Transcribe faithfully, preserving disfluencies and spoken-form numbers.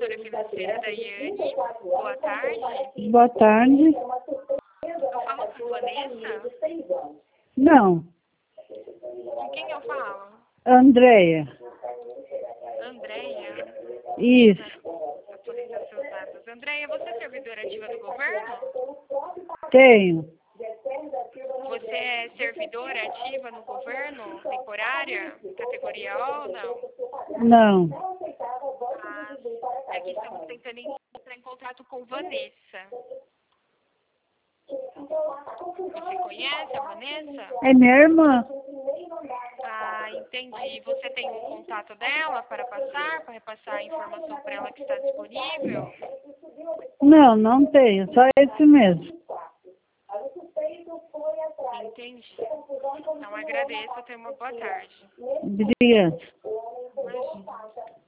assessora financeira da Iane. Boa tarde. Boa tarde. Eu falo com Vanessa? Não, Com quem eu falo? Andréia. Andréia. Isso, Atualizar seus dados. Andréia, você é servidora ativa do governo? tenho. Você é servidora ativa no governo? Temporária? Categoria O ou não? Não, Ah, é que estamos tentando entrar em contato com Vanessa. Você conhece a Vanessa? é minha irmã. Ah, entendi. Você tem um contato dela para passar, para repassar a informação para ela que está disponível? Não, não tenho, só esse mesmo. Entendi. Então agradeço, tenha uma boa tarde. Obrigada. Imagina.